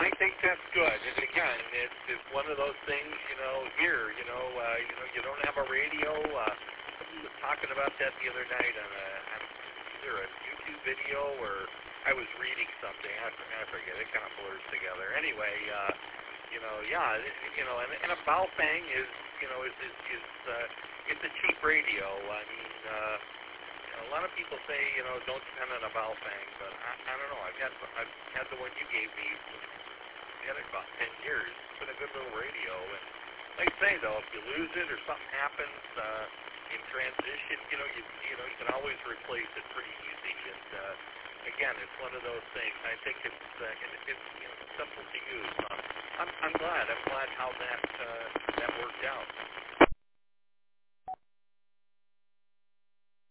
I think that's good. And again, it's one of those things, here, you don't have a radio. Somebody was talking about that the other night on either a YouTube video or I was reading something. I forget. It kind of blurs together. Anyway, and a Baofeng is it's a cheap radio. I mean, a lot of people say, don't depend on a Baofeng, but I don't know. I've had the one you gave me. I had it about 10 years. It's been a good little radio. And like I say, though, if you lose it or something happens in transition, you can always replace it pretty easy. And again, it's one of those things. I think it's simple to use. I'm glad. I'm glad how that worked out.